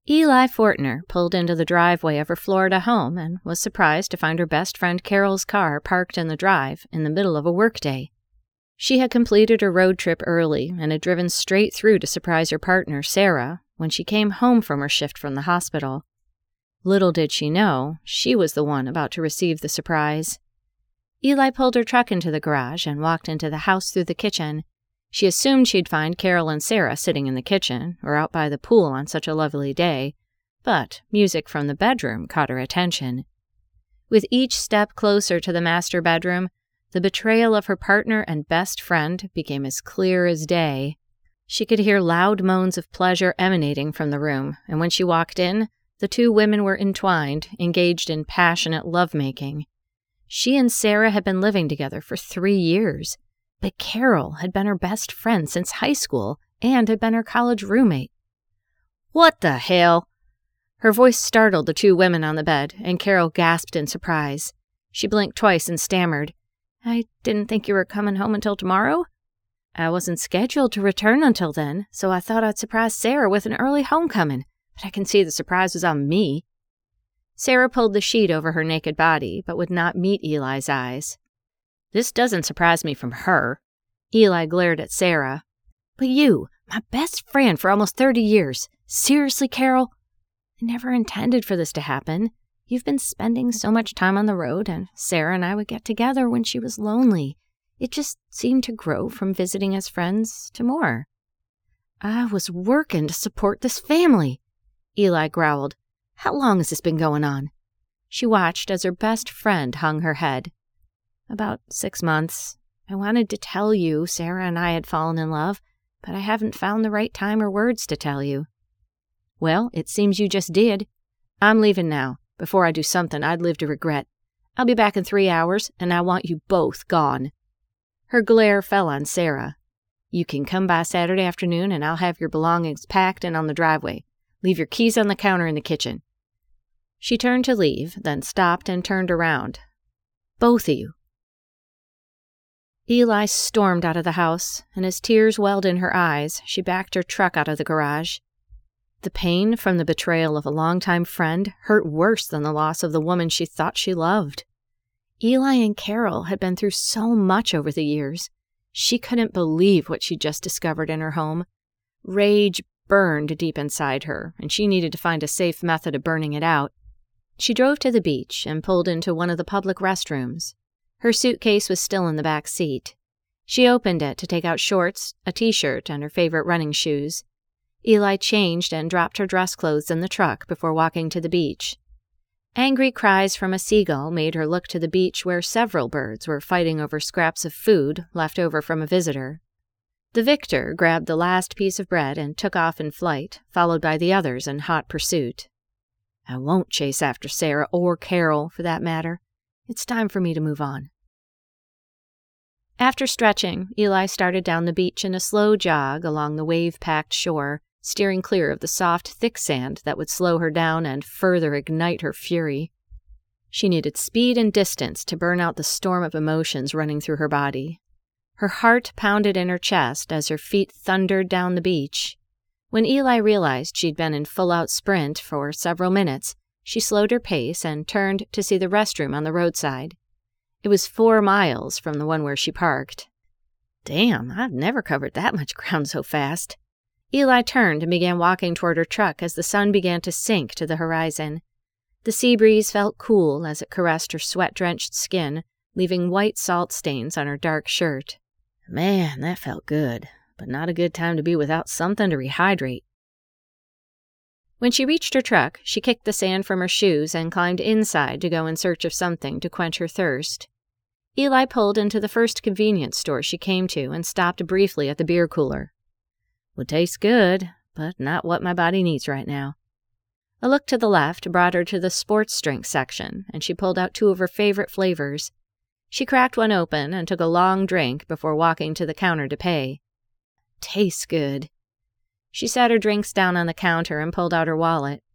Eli Fortner pulled into the driveway of her Florida home and was surprised to find her best friend Carol's car parked in the drive in the middle of a workday. She had completed her road trip early and had driven straight through to surprise her partner, Sarah, when she came home from her shift from the hospital. Little did she know, she was the one about to receive the surprise. Eli pulled her truck into the garage and walked into the house through the kitchen. She assumed she'd find Carol and Sarah sitting in the kitchen or out by the pool on such a lovely day, but music from the bedroom caught her attention. With each step closer to the master bedroom, the betrayal of her partner and best friend became as clear as day. She could hear loud moans of pleasure emanating from the room, and when she walked in, the two women were entwined, engaged in passionate lovemaking. She and Sarah had been living together for 3 years, but Carol had been her best friend since high school and had been her college roommate. "What the hell?" Her voice startled the two women on the bed, and Carol gasped in surprise. She blinked twice and stammered, "I didn't think you were coming home until tomorrow. I wasn't scheduled to return until then, so I thought I'd surprise Sarah with an early homecoming, but I can see the surprise was on me." Sarah pulled the sheet over her naked body, but would not meet Eli's eyes. "This doesn't surprise me from her." Eli glared at Sarah. "But you, my best friend for almost 30 years. Seriously, Carol? I never intended for this to happen. You've been spending so much time on the road, and Sarah and I would get together when she was lonely. It just seemed to grow from visiting as friends to more." "I was working to support this family," Eli growled. "How long has this been going on?" She watched as her best friend hung her head. "About 6 months. I wanted to tell you Sarah and I had fallen in love, but I haven't found the right time or words to tell you." "Well, it seems you just did. I'm leaving now, before I do something I'd live to regret. I'll be back in 3 hours, and I want you both gone." Her glare fell on Sarah. "You can come by Saturday afternoon, and I'll have your belongings packed and on the driveway. Leave your keys on the counter in the kitchen." She turned to leave, then stopped and turned around. "Both of you." Eli stormed out of the house, and as tears welled in her eyes, she backed her truck out of the garage. The pain from the betrayal of a longtime friend hurt worse than the loss of the woman she thought she loved. Eli and Carol had been through so much over the years. She couldn't believe what she'd just discovered in her home. Rage burned deep inside her, and she needed to find a safe method of burning it out. She drove to the beach and pulled into one of the public restrooms. Her suitcase was still in the back seat. She opened it to take out shorts, a t-shirt, and her favorite running shoes. Eli changed and dropped her dress clothes in the truck before walking to the beach. Angry cries from a seagull made her look to the beach where several birds were fighting over scraps of food left over from a visitor. The victor grabbed the last piece of bread and took off in flight, followed by the others in hot pursuit. I won't chase after Sarah or Carol, for that matter. It's time for me to move on. After stretching, Eli started down the beach in a slow jog along the wave-packed shore, steering clear of the soft, thick sand that would slow her down and further ignite her fury. She needed speed and distance to burn out the storm of emotions running through her body. Her heart pounded in her chest as her feet thundered down the beach. When Eli realized she'd been in full-out sprint for several minutes, she slowed her pace and turned to see the restroom on the roadside. It was 4 miles from the one where she parked. Damn, I've never covered that much ground so fast. Eli turned and began walking toward her truck as the sun began to sink to the horizon. The sea breeze felt cool as it caressed her sweat-drenched skin, leaving white salt stains on her dark shirt. Man, that felt good, but not a good time to be without something to rehydrate. When she reached her truck, she kicked the sand from her shoes and climbed inside to go in search of something to quench her thirst. Eli pulled into the first convenience store she came to and stopped briefly at the beer cooler. Would taste good, but not what my body needs right now. A look to the left brought her to the sports drink section, and she pulled out 2 of her favorite flavors. She cracked one open and took a long drink before walking to the counter to pay. Tastes good. She set her drinks down on the counter and pulled out her wallet.